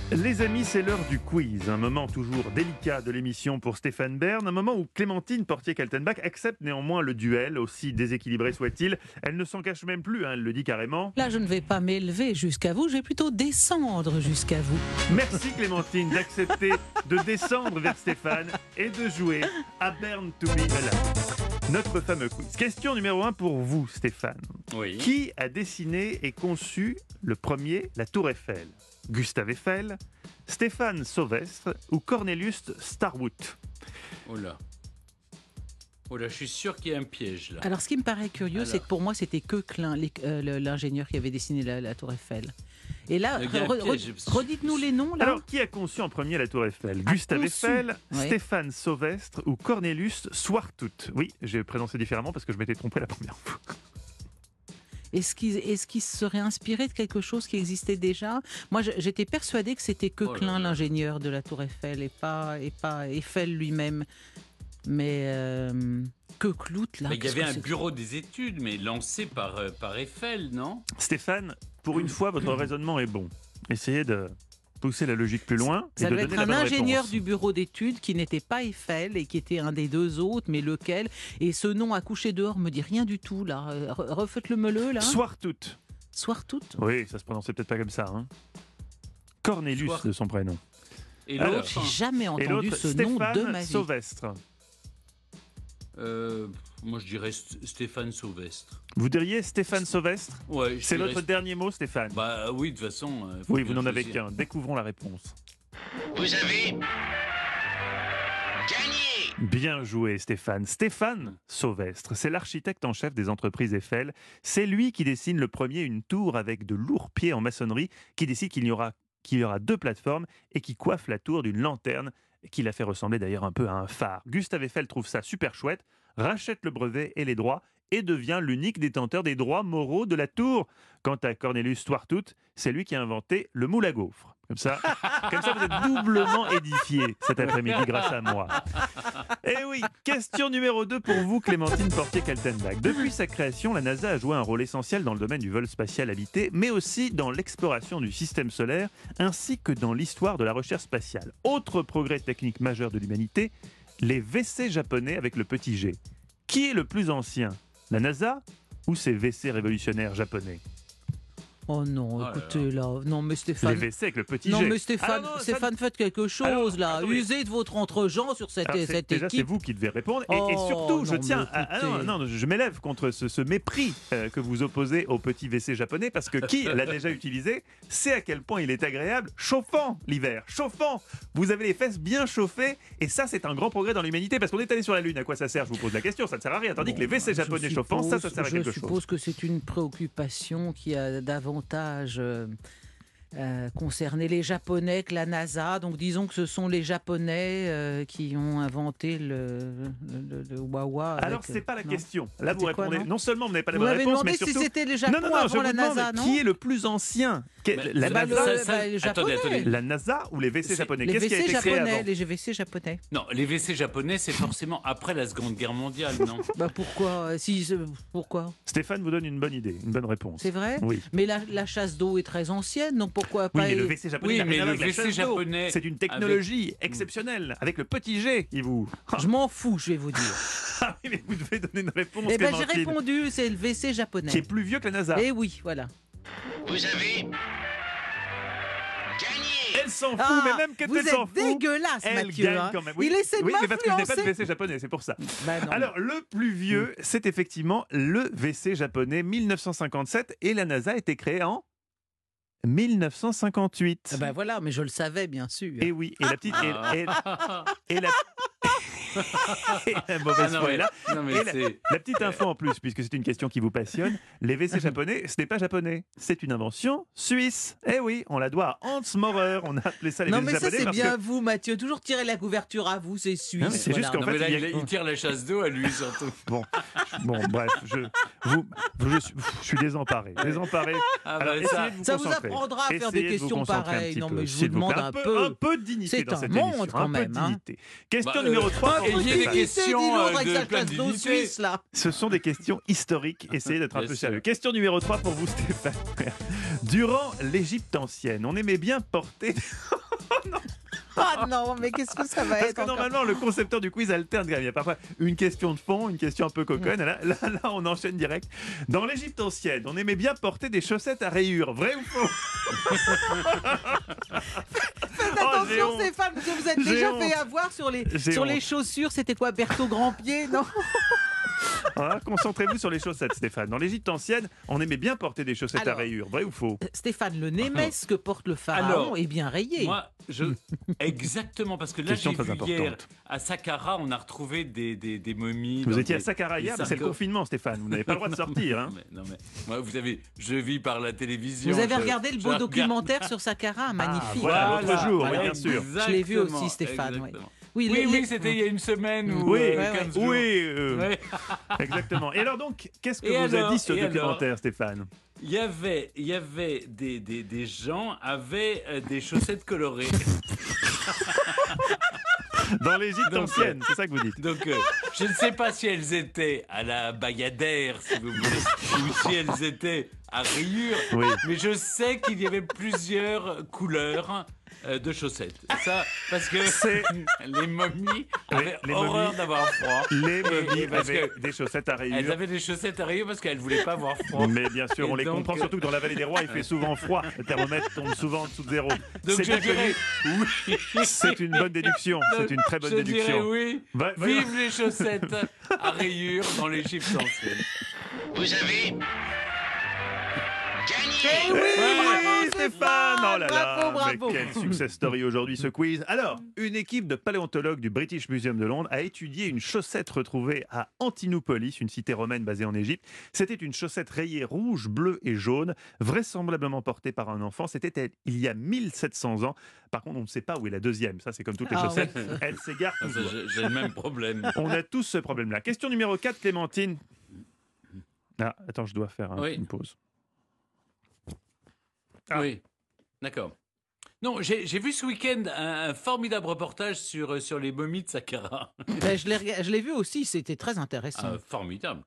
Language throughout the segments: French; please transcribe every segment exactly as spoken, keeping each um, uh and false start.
Les amis, c'est l'heure du quiz, un moment toujours délicat de l'émission pour Stéphane Bern, un moment où Clémentine Portier-Kaltenbach accepte néanmoins le duel, aussi déséquilibré soit-il. Elle ne s'en cache même plus, hein, elle le dit carrément. Là, je ne vais pas m'élever jusqu'à vous, je vais plutôt descendre jusqu'à vous. Merci Clémentine d'accepter de descendre vers Stéphane et de jouer à Bern to be alive. Notre fameux quiz. Question numéro un pour vous, Stéphane. Oui. Qui a dessiné et conçu le premier la Tour Eiffel ? Gustave Eiffel, Stéphane Sauvestre ou Cornelius Starwood ? Oh là. Oh là, je suis sûr qu'il y a un piège là. Alors, ce qui me paraît curieux, Alors. c'est que pour moi, c'était Coquelin, les- euh, le- l'ingénieur qui avait dessiné la, la Tour Eiffel. Et là, Il y a un re- re- piège. redites-nous les noms, là. Alors, qui a conçu en premier la Tour Eiffel ? A Gustave conçu. Eiffel, Ouais. Stéphane Sauvestre ou Cornelius Swarthout ? Oui, j'ai prononcé différemment parce que je m'étais trompé la première fois. Est-ce qu'il est-ce qu'il se serait inspiré de quelque chose qui existait déjà ? Moi, je- j'étais persuadée que c'était Oh là Coquelin, là. l'ingénieur de la Tour Eiffel, et pas, et pas Eiffel lui-même. Mais euh, Coquelout, là... Mais il y qu'est-ce avait que un c'est ? bureau des études, mais lancé par, euh, par Eiffel, non ? Stéphane, pour une fois, votre raisonnement est bon. Essayez de pousser la logique plus loin et Ça de devait donner être la un bonne ingénieur réponse. du bureau d'études qui n'était pas Eiffel et qui était un des deux autres, mais lequel ? Et ce nom à coucher dehors me dit rien du tout, là. Euh, re- Refaites-le me-le, là. Swarthout. Soirtout. Oui, ça se prononçait peut-être pas comme ça. Hein. Cornelius Swart- de son prénom. Et Alors, l'autre, J'ai jamais Et entendu l'autre, ce nom de Stéphane ma vie. Sauvestre. euh, moi je dirais St- Stéphane Sauvestre. Vous diriez Stéphane Sauvestre ? Ouais, je C'est dirais- votre dernier mot, Stéphane ? Bah oui, de toute façon. euh, faut Oui, bien vous n'en avez choisir. qu'un. Découvrons la réponse. Vous avez gagné. Bien joué, Stéphane. Stéphane Sauvestre, c'est l'architecte en chef des entreprises Eiffel. C'est lui qui dessine le premier une tour avec de lourds pieds en maçonnerie, qui décide qu'il y aura, qu'il y aura deux plateformes et qui coiffe la tour d'une lanterne, qui la fait ressembler d'ailleurs un peu à un phare. Gustave Eiffel trouve ça super chouette, rachète le brevet et les droits et devient l'unique détenteur des droits moraux de la tour. Quant à Cornelius Swarthout, c'est lui qui a inventé le moule à gaufres. Comme ça, comme ça vous êtes doublement édifié cet après-midi grâce à moi. Eh oui, question numéro deux pour vous, Clémentine Portier-Kaltenbach. Depuis sa création, la NASA a joué un rôle essentiel dans le domaine du vol spatial habité, mais aussi dans l'exploration du système solaire, ainsi que dans l'histoire de la recherche spatiale. Autre progrès technique majeur de l'humanité, les W C japonais avec le petit G. Qui est le plus ancien ? La NASA ou ces W C révolutionnaires japonais ? Oh non, là écoutez, là. Non, mais Les Stéphane... W C avec le petit Non, G. mais Stéphane, Ah non, non, ça- Stéphane, faites quelque chose, Alors, là. attendez. Usez de votre entre-gens sur cette, Alors, c'est- cette déjà, c'est équipe. vous qui devez répondre. Et, et Oh, surtout, je non, tiens mais à. ah non, écoutez. non, je m'élève contre ce, ce mépris euh, que vous opposez au petit W C japonais, parce que qui l'a déjà utilisé sait à quel point il est agréable, chauffant l'hiver, chauffant. Vous avez les fesses bien chauffées, et ça, c'est un grand progrès dans l'humanité, parce qu'on est allé sur la Lune. À quoi ça sert ? Je vous pose la question, ça ne sert à rien. Tandis que les W C Je japonais chauffants, ça, ça suppose- sert à quelque Je chose. suppose que c'est une préoccupation qui a davantage euh, euh, concerné les Japonais que la NASA. Donc disons que ce sont les Japonais euh, qui ont inventé le, le, le- le Wawa. avec- Alors, c'est pas la non. question. Là, vous C'était quoi, répondez. non non seulement vous n'avez pas la Vous bonne m'avez réponse, demandé mais si surtout. c'était les Japon non, non, non, je avant vous la demande NASA, non qui est le plus ancien. Quel- Mais la, ça- NASA, le- ça- ça- bah, les attendez, Japonais. attendez. la NASA ou les W C C'est- japonais Les Qu'est-ce qui a W C été créé japonais, avant les V C japonais. Non, les W C japonais, c'est forcément après la Seconde Guerre mondiale, non ? Bah pourquoi euh, si, euh, pourquoi Stéphane vous donne une bonne idée, une bonne réponse. C'est vrai Oui. Mais la, la chasse d'eau est très ancienne, donc pourquoi Oui, pas mais le W C japonais, Oui, n'a mais rien à le voir avec la W C chasse d'eau. japonais C'est une technologie exceptionnelle, avec le petit G, il vous. Je m'en fous, je vais vous dire. Ah oui, mais vous devez donner une réponse, Eh ben j'ai Clémentine, répondu, c'est le V C japonais. qui est plus vieux que la NASA. Eh oui, voilà. Vous avez gagné. Elle s'en fout, Ah, mais même quand vous elle s'en êt fout, dégueulace, elle Mathieu. gagne hein. quand même. Il essaie de oui, mais parce que je n'ai pas de m'influencer. W C japonais, c'est pour ça. Bah non. Alors, le plus vieux, c'est effectivement le W C japonais, mille neuf cent cinquante-sept, et la NASA a été créée en mille neuf cent cinquante-huit. Ah bah voilà, mais je le savais bien sûr. Et oui, et la petite... Et, et- et la... et la mauvaise Ah non, foi est mais- là. non, mais Et la, c'est- la petite info en plus, puisque c'est une question qui vous passionne, les W C japonais, ce n'est pas japonais, c'est une invention suisse. Eh oui, on la doit à Hans Maurer, on a appelé ça les Non W C mais ça japonais c'est parce bien que... vous Mathieu, toujours tirer la couverture à vous, c'est suisse. Non, mais c'est juste voilà. qu'en Non, mais fait, là, il y a- il, il tire la chasse d'eau à lui, surtout. Bon, bon, bref, je, vous, je, suis, je suis désemparé, désemparé. Ah, Alors, bah, essayez ça- de vous Ça vous concentrer. apprendra à faire Essayez des de vous questions concentrer un pareilles. petit Non peu, mais je vous s'il vous demande plaît. un peu, peu. un peu de dignité C'est dans un cette monde, émission, quand un peu même, de hein. dignité. Question Bah, numéro euh, trois. pas pour ayez vous, des Stéphane. questions, Dis-nous, euh, avec de sa plein chasse d'eau dignité. suisse là. Ce sont des questions historiques. Essayez d'être un Bien peu sûr. sérieux. Question numéro trois pour vous, Stéphane. Durant l'Égypte ancienne, on aimait bien porter... Ah non, mais qu'est-ce que ça va Parce être que encore normalement, le concepteur du quiz alterne. Il y a parfois une question de fond, une question un peu coconne. Là, là, là, on enchaîne direct. Dans l'Égypte ancienne, on aimait bien porter des chaussettes à rayures. Vrai ou faux? Faites Oh, j'ai attention, honte. Stéphane, parce que vous êtes J'ai déjà honte. fait avoir sur les, J'ai sur les honte. chaussures. C'était quoi, Berthaud Grand-Pied? Non. Hein, concentrez-vous sur les chaussettes, Stéphane. Dans l'Égypte ancienne, on aimait bien porter des chaussettes Alors, à rayures. Vrai ou faux? Stéphane, le némès que porte le pharaon Alors, est bien rayé. Moi, je... exactement, parce que là, Question j'ai très vu importante. hier, à Saqqara, on a retrouvé des, des, des momies. Vous dans étiez des- à Saqqara des hier, mais c'est le sarcophages. confinement, Stéphane. Vous n'avez pas le droit de sortir. Hein. Non, mais, non, mais moi, vous savez, je vis par la télévision. Vous avez je- regardé le je beau regarde- documentaire sur Saqqara, magnifique. voilà. l'autre jour, oui, bien sûr. Je l'ai vu aussi, Exactement, Stéphane, oui. exactement. Oui, Oui, les- oui, les- c'était il y a une semaine ou Oui, euh, ouais, quinze oui, jours. euh, Ouais. exactement. Et alors donc, qu'est-ce que Et vous alors, a dit ce et documentaire, Stéphane? Il y avait, il y avait des, des, des gens avaient euh, des chaussettes colorées. Dans l'Égypte Donc, ancienne, c'est ça que vous dites? Donc, euh, je ne sais pas si elles étaient à la Bayadère, si vous voulez, ou si elles étaient à rayures, Oui. mais je sais qu'il y avait plusieurs couleurs euh, de chaussettes. Ça, parce que C'est- les momies avaient les horreur momies- d'avoir froid. Les Et- momies et parce avaient que des chaussettes à elles rayures. avaient des chaussettes à rayures parce qu'elles ne voulaient pas avoir froid. Mais bien sûr, Et on les donc, comprend, euh, surtout que dans la vallée des rois, il fait souvent froid. Le thermomètre tombe souvent en dessous de zéro. Donc C'est je bien dirais connu. oui. C'est une bonne déduction. C'est une très bonne je dirais déduction. oui. Va- voyons. Vive les chaussettes à rayures dans l'Égypte ancienne. Vous avez gagné. Eh oui, Eh bravo, oui, Stéphane! Oh là là! Bravo, bravo. Mais quel success story aujourd'hui ce quiz. Alors, une équipe de paléontologues du British Museum de Londres a étudié une chaussette retrouvée à Antinopolis, une cité romaine basée en Égypte. C'était une chaussette rayée rouge, bleue et jaune, vraisemblablement portée par un enfant. C'était il y a mille sept cents ans. Par contre, on ne sait pas où est la deuxième. Ça, c'est comme toutes les Ah chaussettes. ouais. Elle s'égare Ah, ça, toujours. j'ai- J'ai le même problème. On a tous ce problème-là. Question numéro quatre, Clémentine. Ah, attends, je dois faire hein, Oui. une pause. Ah. Oui, d'accord. Non, j'ai j'ai vu ce week-end un, un formidable reportage sur, euh, sur les momies de Saqqara. Ben, je l'ai rega- je l'ai vu aussi, c'était très intéressant. Ah, formidable.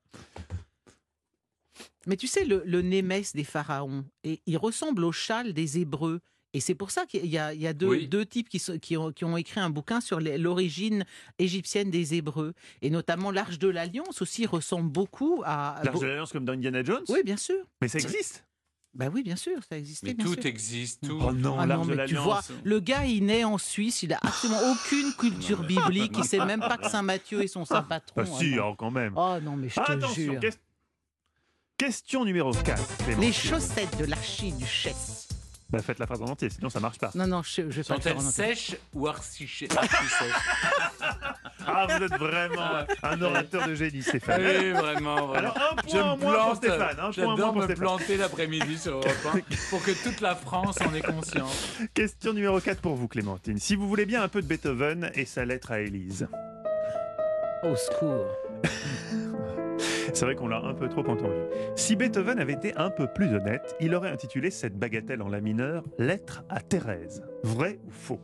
Mais tu sais, le, le némès des pharaons, et, il ressemble au châle des Hébreux. Et c'est pour ça qu'il y a, il y a deux, Oui. deux types qui, sont- qui ont, qui ont écrit un bouquin sur les- l'origine égyptienne des Hébreux. Et notamment l'Arche de l'Alliance aussi ressemble beaucoup à... L'Arche de l'Alliance comme dans Indiana Jones? Oui, bien sûr. Mais ça existe? Bah oui, bien sûr, ça existait, Mais bien tout sûr. existe, tout. Oh non, Ah non, l'Arche de mais tu vois, l'Alliance. le gars, il naît en Suisse, il a absolument aucune culture biblique, il sait même pas que Saint Matthieu est son saint patron. Ah si, Ah non. alors quand même. Oh non, mais je te Attention, jure. ques- question numéro quatre. Clémentine. Les chaussettes de l'archiduchesse. Bah, faites la phrase en entier, sinon ça marche pas. Non, non, je, je vais pas le faire Sont-elles en entier. sèches ou archi-sèches archi-sèches Ah, vous êtes vraiment un orateur de génie, Stéphane. Oui, vraiment, vraiment. Alors, un Je point en me moins pour plante, Stéphane. Un point en moins j'adore pour me Stéphane. planter l'après-midi sur Europe un pour que toute la France en ait conscience. Question numéro quatre pour vous, Clémentine. Si vous voulez bien un peu de Beethoven et sa lettre à Élise. Au secours. C'est vrai qu'on l'a un peu trop entendu. Si Beethoven avait été un peu plus honnête, il aurait intitulé cette bagatelle en la mineur « Lettre à Thérèse ». Vrai ou faux?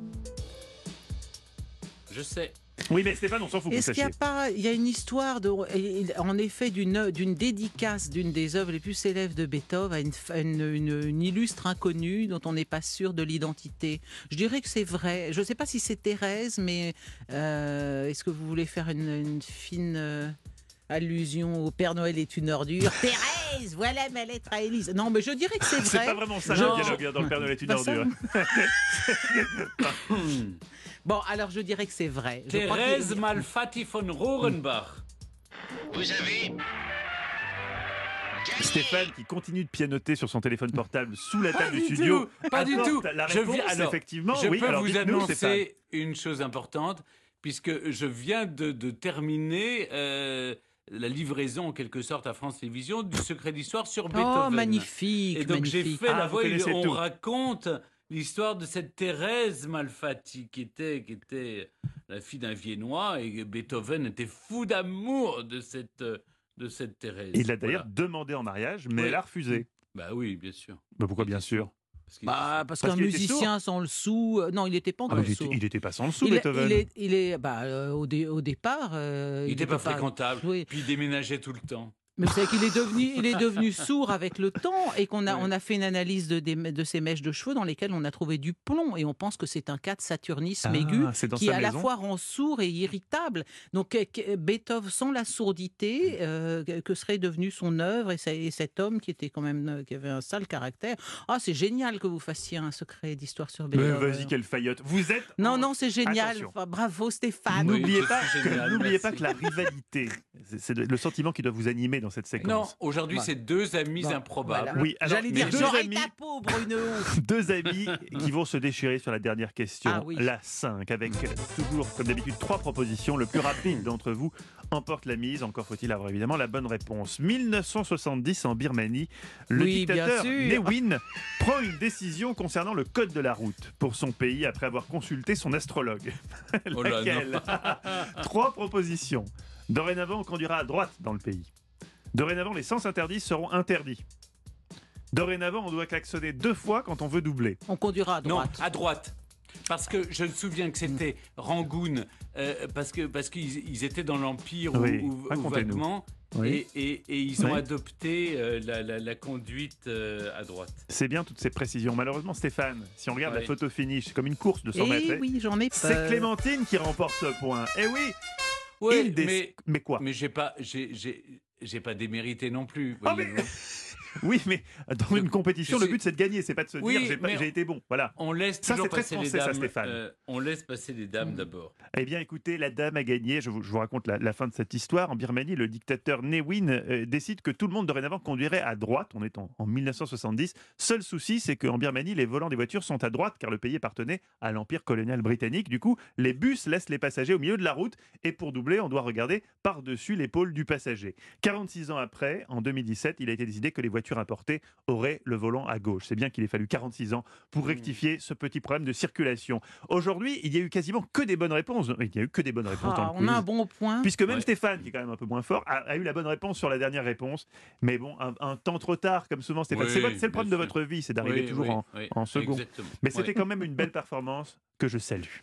Je sais. Oui, mais Stéphane, on s'en fout que vous Est-ce qu'il sachiez. n'y a pas, il y a une histoire de, et- en effet d'une d'une dédicace d'une des œuvres les plus célèbres de Beethoven à une, à une, une- une illustre inconnue dont on n'est pas sûr de l'identité. Je dirais que c'est vrai. Je ne sais pas si c'est Thérèse, mais euh, est-ce que vous voulez faire une, une fine euh, allusion au Père Noël est une ordure? Thérèse, voilà ma lettre à Élise. Non, mais je dirais que c'est C'est vrai. pas vraiment ça Non. le dialogue dans le Père Noël est une Pas ça. ordure. Bon, alors je dirais que c'est vrai. Je crois Thérèse qu'il- Malfatti von Rohrenbach. Vous avez gagné. Stéphane qui continue de pianoter sur son téléphone portable sous la table Pas du du studio. tout, pas du apporte tout. La Je réponse, viens- alors, effectivement, Je oui. peux Alors, vous dites-nous, Stéphane. annoncer une chose importante, puisque je viens de, de terminer euh, la livraison, en quelque sorte, à France Télévisions du secret d'histoire sur Beethoven. Oh, magnifique. Et donc j'ai magnifique. fait Ah, la vous voix, et connaissez on tout. raconte l'histoire de cette Thérèse Malfatti, qui était, qui était la fille d'un Viennois, et Beethoven était fou d'amour de cette, de cette Thérèse. Il l'a d'ailleurs Voilà. demandé en mariage, mais Oui. elle a refusé. Bah oui, bien sûr. Bah, pourquoi bien sûr? Parce qu'il- Bah, parce, Parce qu'un qu'il était musicien sans le sou. euh, non, il n'était pas Ah, encore mais il, sourd. était, il était pas sans le sou, Il est- Beethoven. il est, il est, bah, euh, au, dé- au départ. euh, il n'était pas était fréquentable, Oui. puis il déménageait tout le temps. Mais vous savez qu'il est devenu, il est devenu sourd avec le temps et qu'on a, Oui. on a fait une analyse de, des- de ces mèches de cheveux dans lesquelles on a trouvé du plomb et on pense que c'est un cas de saturnisme Ah, aigu c'est dans qui sa à la maison. fois rend sourd et irritable. Donc euh, que- Beethoven, sans la sourdité, euh, que serait devenue son œuvre et, ça- et cet homme qui était quand même euh, qui avait un sale caractère. Ah, c'est génial que vous fassiez un secret d'histoire sur Mais Beethoven. vas-y, quelle faillotte. Vous êtes. Non, en- non, c'est génial. Attention. Enfin, bravo Stéphane. Oui, N'oubliez je pas, suis que, génial, n'oubliez pas merci. que la rivalité, c'est, c'est le sentiment qui doit vous animer dans cette séquence. Non, aujourd'hui, Voilà. c'est deux amis Bon, improbables. voilà. Oui, alors, J'allais mais dire, deux j'aurais amis- ta peau, Bruno. Deux amis qui vont se déchirer sur la dernière question, Ah oui. la cinq, avec toujours, comme d'habitude, trois propositions. Le plus rapide d'entre vous emporte la mise. Encore faut-il avoir évidemment la bonne réponse. mille neuf cent soixante-dix en Birmanie, le Oui, bien dictateur sûr. Ne Win prend une décision concernant le code de la route pour son pays après avoir consulté son astrologue. Oh là, Laquelle Trois propositions. Dorénavant, on conduira à droite dans le pays. Dorénavant, les sens interdits seront interdits. Dorénavant, on doit klaxonner deux fois quand on veut doubler. On conduira à Non, droite. à droite. Parce que je me souviens que c'était Rangoon, euh, parce que parce qu'ils ils étaient dans l'Empire ou- Oui, ou, ou racontez-nous. vaguement, Oui. et, et- et ils ont Oui. adopté euh, la, la- la conduite euh, à droite. C'est bien toutes ces précisions. Malheureusement, Stéphane, si on regarde Ouais. la photo finish, c'est comme une course de cent mètres. Eh oui, j'en ai peur. C'est Clémentine qui remporte ce point. Eh oui, Ouais, il déc- mais mais quoi mais j'ai pas j'ai j'ai j'ai pas démérité non plus. Ah, mais- voyez-vous. Oui, mais dans Je- une compétition, je le suis- but c'est de gagner, c'est pas de se Oui, dire j'ai, pas- mais j'ai été bon. Voilà. On laisse Ça, toujours c'est très passer les français, ça, dames. Stéphane. euh, on laisse passer les dames d'abord. Eh bien, écoutez, la dame a gagné. Je vous, je vous raconte la, la fin de cette histoire. En Birmanie, le dictateur Ne Win euh, décide que tout le monde dorénavant conduirait à droite. On est en, en mille neuf cent soixante-dix. Seul souci, c'est qu'en Birmanie, les volants des voitures sont à droite car le pays appartenait à l'empire colonial britannique. Du coup, les bus laissent les passagers au milieu de la route et pour doubler, on doit regarder par-dessus l'épaule du passager. quarante-six ans après, en deux mille dix-sept, il a été décidé que les voitures importées auraient le volant à gauche. C'est bien qu'il ait fallu quarante-six ans pour rectifier ce petit problème de circulation. Aujourd'hui, il y a eu quasiment que des bonnes réponses. Il n'y a eu que des bonnes réponses dans Ah, le on a un quiz. bon point. Puisque même Ouais. Stéphane, qui est quand même un peu moins fort, a, a eu la bonne réponse sur la dernière réponse. Mais bon, un, un temps trop tard, comme souvent Stéphane. Oui, c'est, votre- c'est le problème de bien sûr. votre vie, c'est d'arriver Oui, toujours oui, en, oui, en second. exactement. Mais c'était Ouais. quand même une belle performance que je salue.